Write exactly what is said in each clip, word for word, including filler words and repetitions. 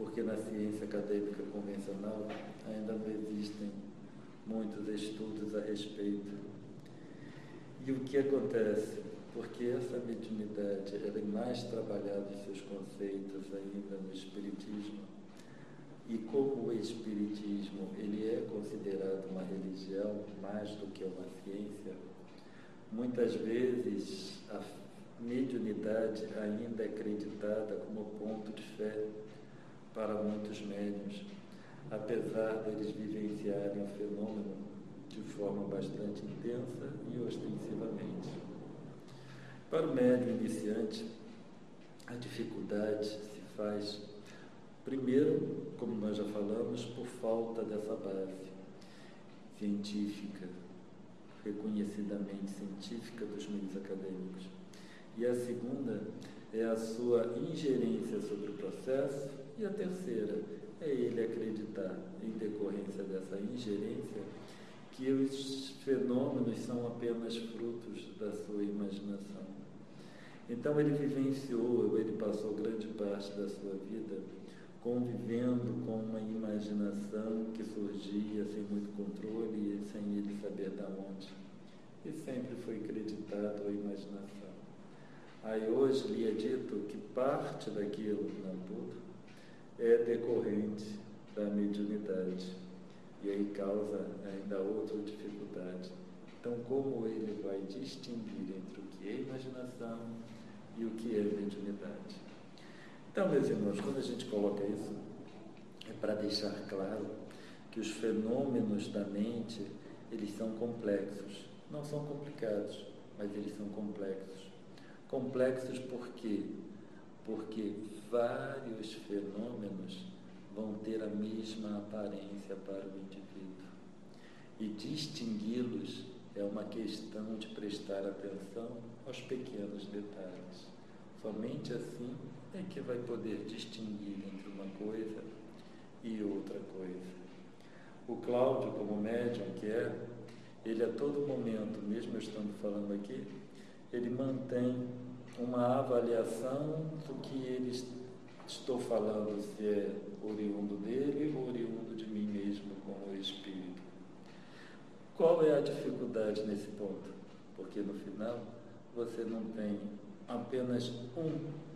porque na ciência acadêmica convencional ainda não existem muitos estudos a respeito. E o que acontece? Porque essa mediunidade ela é mais trabalhada em seus conceitos ainda no Espiritismo, e como o Espiritismo ele é considerado uma religião mais do que uma ciência, muitas vezes a mediunidade ainda é acreditada como ponto de fé para muitos médiuns, apesar deles vivenciarem o fenômeno de forma bastante intensa e ostensivamente. Para o médium iniciante, a dificuldade se faz, primeiro, como nós já falamos, por falta dessa base científica, reconhecidamente científica dos meios acadêmicos. E a segunda é a sua ingerência sobre o processo, e a terceira é ele acreditar, em decorrência dessa ingerência, que os fenômenos são apenas frutos da sua imaginação. Então ele vivenciou, ele passou grande parte da sua vida convivendo com uma imaginação que surgia sem muito controle e sem ele saber de onde. E sempre foi acreditado a imaginação. Aí hoje lhe é dito que parte daquilo, não tudo, é decorrente da mediunidade. E aí causa ainda outra dificuldade. Então, como ele vai distinguir entre o que é imaginação e o que é mediunidade? Então, meus irmãos, quando a gente coloca isso, é para deixar claro que os fenômenos da mente, eles são complexos. Não são complicados, mas eles são complexos. Complexos por quê? Porque vários fenômenos vão ter a mesma aparência para o indivíduo. E distingui-los é uma questão de prestar atenção aos pequenos detalhes. Somente assim é que vai poder distinguir entre uma coisa e outra coisa. O Cláudio, como médium que é, ele a todo momento, mesmo eu estando falando aqui, ele mantém uma avaliação do que ele estou falando, se é oriundo dele ou oriundo de mim mesmo como espírito. Qual é a dificuldade nesse ponto? Porque no final você não tem apenas um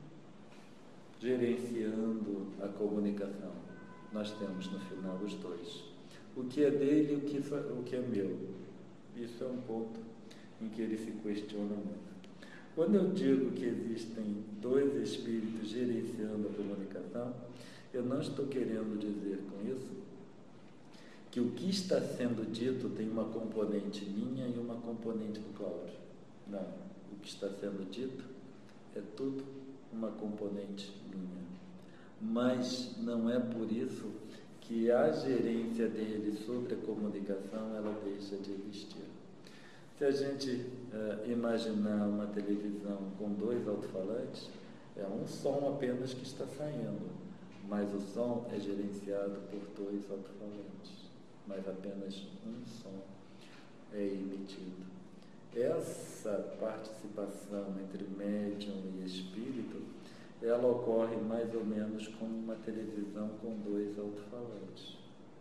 gerenciando a comunicação. Nós temos no final os dois. O que é dele e o que, o que é meu. Isso é um ponto em que ele se questiona muito. Quando eu digo que existem dois espíritos gerenciando a comunicação, eu não estou querendo dizer com isso que o que está sendo dito tem uma componente minha e uma componente do Cláudio. Não. O que está sendo dito é tudo uma componente minha. Mas não é por isso que a gerência dele sobre a comunicação ela deixa de existir. Se a gente uh, imaginar uma televisão com dois alto-falantes, é um som apenas que está saindo, mas o som é gerenciado por dois alto-falantes, mas apenas um som é emitido. Essa participação entre médium e espírito, ela ocorre mais ou menos como uma televisão com dois alto-falantes.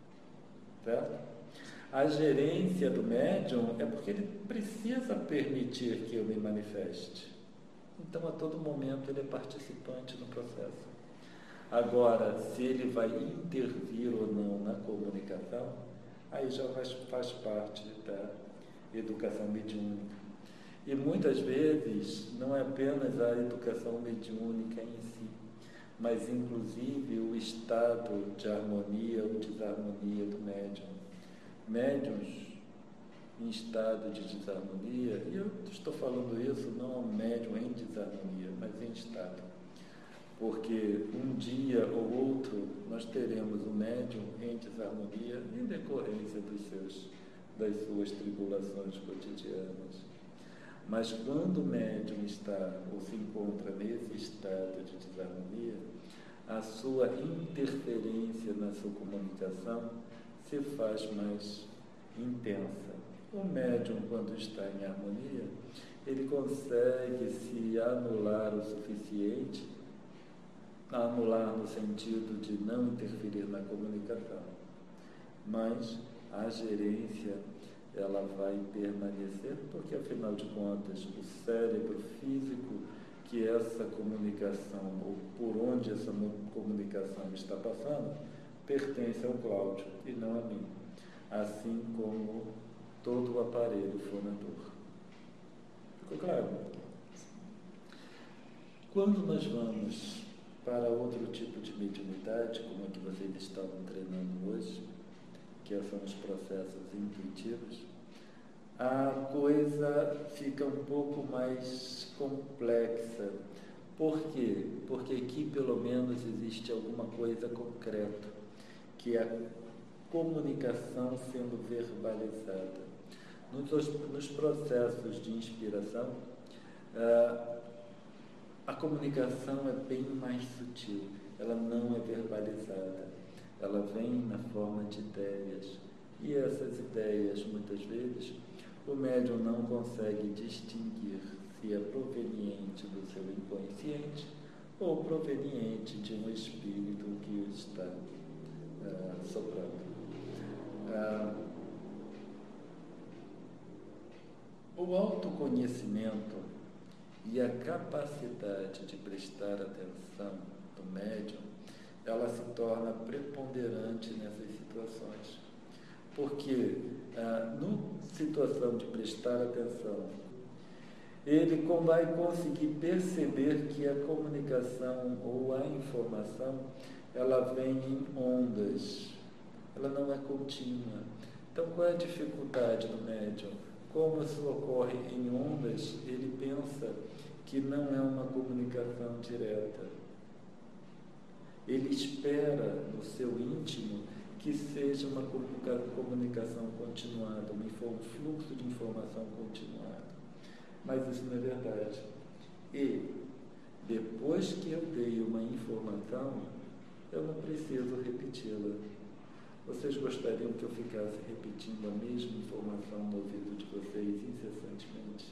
Certo? A gerência do médium é porque ele precisa permitir que eu me manifeste. Então, a todo momento, ele é participante no processo. Agora, se ele vai intervir ou não na comunicação, aí já faz, faz parte da educação mediúnica. E muitas vezes, não é apenas a educação mediúnica em si, mas inclusive o estado de harmonia ou desarmonia do médium. Médiuns em estado de desarmonia, e eu estou falando isso não ao médium em desarmonia, mas em estado, porque um dia ou outro nós teremos o médium em desarmonia em decorrência dos seus, das suas tribulações cotidianas. Mas quando o médium está ou se encontra nesse estado de desarmonia, a sua interferência na sua comunicação se faz mais intensa. O médium, quando está em harmonia, ele consegue se anular o suficiente anular no sentido de não interferir na comunicação, mas a gerência ela vai permanecer, porque afinal de contas o cérebro físico que essa comunicação, ou por onde essa comunicação está passando, pertence ao Cláudio e não a mim, assim como todo o aparelho fonador. Ficou claro? Quando nós vamos para outro tipo de mediunidade, como a que vocês estavam treinando hoje, que são os processos intuitivos, a coisa fica um pouco mais complexa. Por quê? Porque aqui pelo menos existe alguma coisa concreta, que é a comunicação sendo verbalizada. Nos, nos processos de inspiração, a, a comunicação é bem mais sutil, ela não é verbalizada, ela vem na forma de ideias, e essas ideias, muitas vezes, o médium não consegue distinguir se é proveniente do seu inconsciente ou proveniente de um espírito que o está uh, soprando. Uh, o autoconhecimento e a capacidade de prestar atenção do médium, ela se torna preponderante nessas situações. Porque, ah, na situação de prestar atenção, ele vai conseguir perceber que a comunicação ou a informação, ela vem em ondas, ela não é contínua. Então, qual é a dificuldade do médium? Como isso ocorre em ondas, ele pensa que não é uma comunicação direta. Ele espera no seu íntimo que seja uma comunicação continuada, um fluxo de informação continuado. Mas isso não é verdade. E, depois que eu dei uma informação, eu não preciso repeti-la. Vocês gostariam que eu ficasse repetindo a mesma informação no ouvido de vocês incessantemente?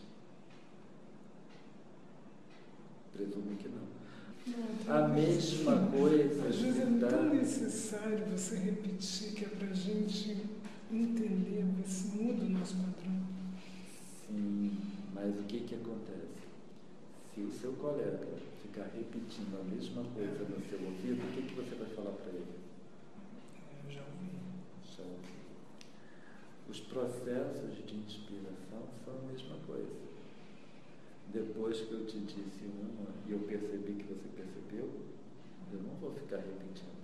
Presumo que não. Não, a mesma coisa. Às vezes é tão necessário você repetir que é para a gente entender, você muda o nosso padrão. Sim, mas o que que acontece? Se o seu colega ficar repetindo a mesma coisa no seu ouvido, o que que você vai falar para ele? Eu já ouvi. Já ouvi. Os processos de inspiração são a mesma coisa. Depois que eu te disse uma e eu percebi que você percebeu, eu não vou ficar repetindo.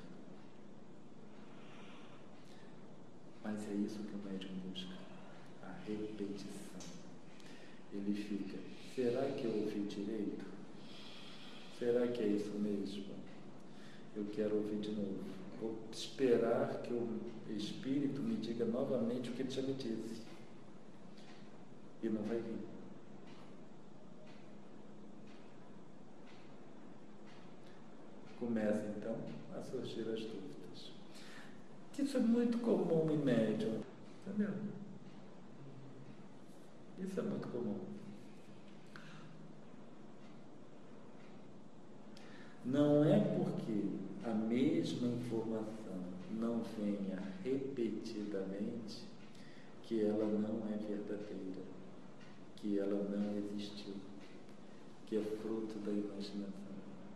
Mas é isso que o médium busca, a repetição. Ele fica, será que eu ouvi direito? Será que é isso mesmo? Eu quero ouvir de novo. Vou esperar que o Espírito me diga novamente o que ele já me disse. E não vai vir. Começa, então, a surgir as dúvidas. Isso é muito comum em médium, entendeu? Isso é muito comum. Não é porque a mesma informação não venha repetidamente que ela não é verdadeira, que ela não existiu, que é fruto da imaginação.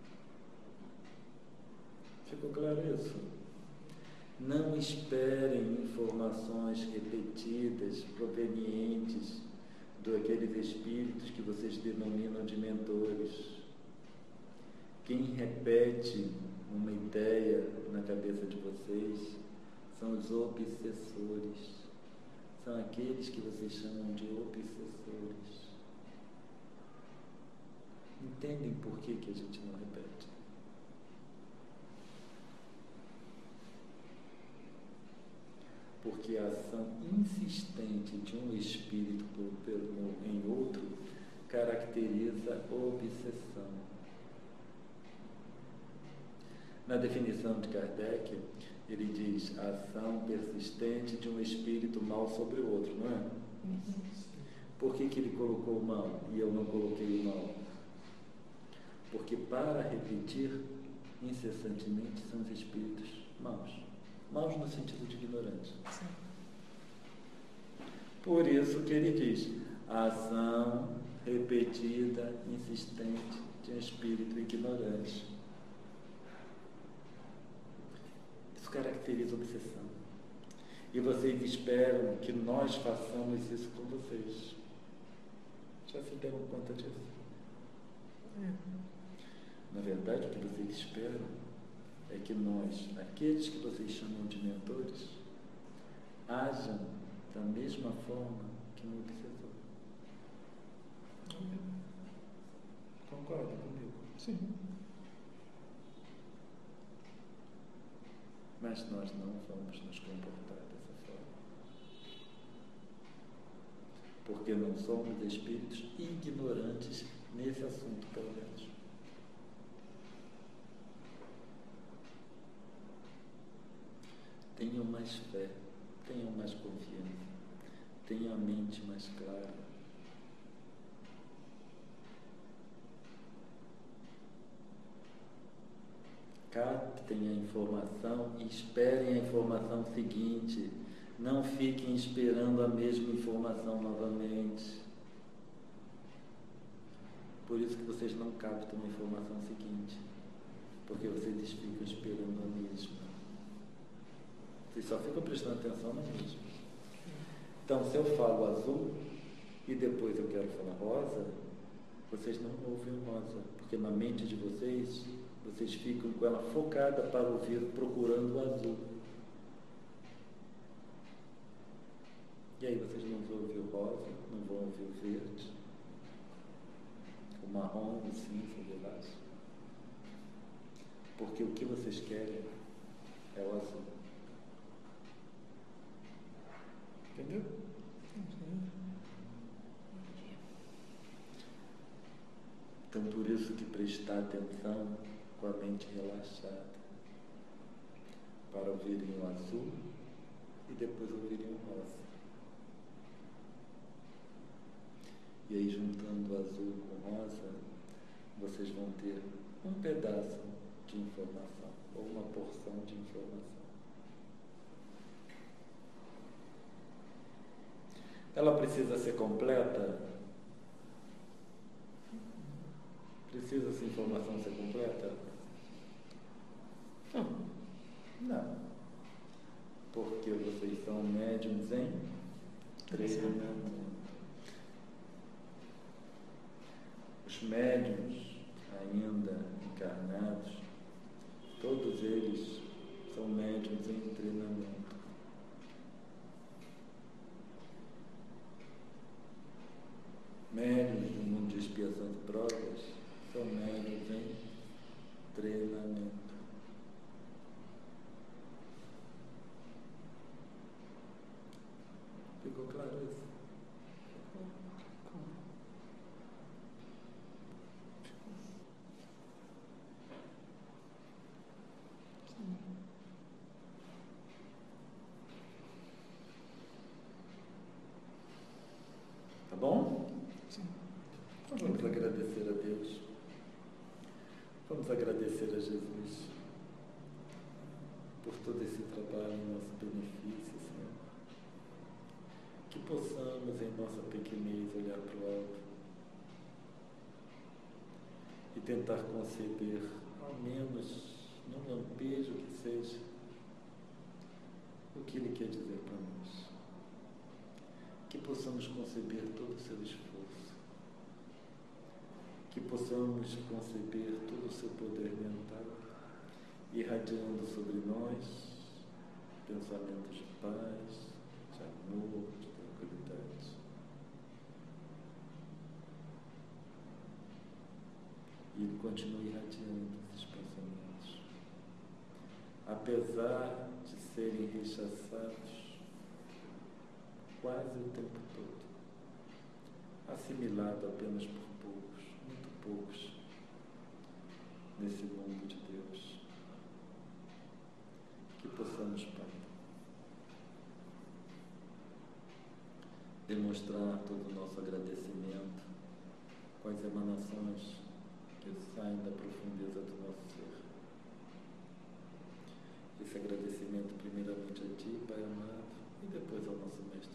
Ficou claro isso? Não esperem informações repetidas, provenientes daqueles espíritos que vocês denominam de mentores. Quem repete uma ideia na cabeça de vocês são os obsessores. São aqueles que vocês chamam de obsessores. Entendem por que que a gente não repete? Porque a ação insistente de um espírito por, por, em outro caracteriza obsessão. Na definição de Kardec, ele diz a ação persistente de um espírito mal sobre o outro, não é? Por que que ele colocou o mal e eu não coloquei o mal? Porque para repetir incessantemente são os espíritos maus. Maus no sentido de ignorantes. Sim. Por isso que ele diz, a ação repetida, insistente de um espírito ignorante. Isso caracteriza obsessão. E vocês esperam que nós façamos isso com vocês. Já se deram conta disso? É. Na verdade, o que vocês esperam é que nós, aqueles que vocês chamam de mentores, hajam da mesma forma que um obsessor. Concorda comigo? Sim. Mas nós não vamos nos comportar dessa forma. Porque não somos espíritos ignorantes nesse assunto, pelo menos. Tenham mais fé, tenham mais confiança, tenham a mente mais clara. Captem a informação e esperem a informação seguinte. Não fiquem esperando a mesma informação novamente. Por isso que vocês não captam a informação seguinte, porque vocês ficam esperando a mesma. Vocês só ficam prestando atenção na mesma. Então, se eu falo azul e depois eu quero falar rosa, vocês não ouvem rosa, porque na mente de vocês, vocês ficam com ela focada para ouvir, procurando o azul. E aí vocês não vão ouvir o rosa, não vão ouvir o verde, o marrom, o cinza, o lilás. Porque o que vocês querem é o azul. Entendeu? Então, por isso que prestar atenção com a mente relaxada, para ouvirem o azul e depois ouvirem o rosa. E aí, juntando o azul com o rosa, vocês vão ter um pedaço de informação, ou uma porção de informação. Ela precisa ser completa? Precisa essa informação ser completa? Não. Não. Porque vocês são médiums em treinamento. Os médiums ainda encarnados, todos eles são médiums em treinamento. Médiuns no mundo de expiação de provas são médiuns em treinamento. Ficou claro isso? Tá bom? Então vamos agradecer a Deus. Vamos agradecer a Jesus por todo esse trabalho em nosso benefício, Senhor. Que possamos, em nossa pequenez, olhar para o alto e tentar conceber, ao menos num lampejo que seja, o que Ele quer dizer para nós. Que possamos conceber todo o seu esforço, que possamos conceber todo o seu poder mental, irradiando sobre nós pensamentos de paz, de amor, de tranquilidade. E Ele continua irradiando esses pensamentos, apesar de serem rechaçados quase o tempo todo, assimilado apenas por poucos, muito poucos, nesse mundo de Deus. Que possamos, Pai, demonstrar todo o nosso agradecimento com as emanações que saem da profundeza do nosso ser. esse agradecimento primeiramente a Ti, Pai amado, e depois ao nosso Mestre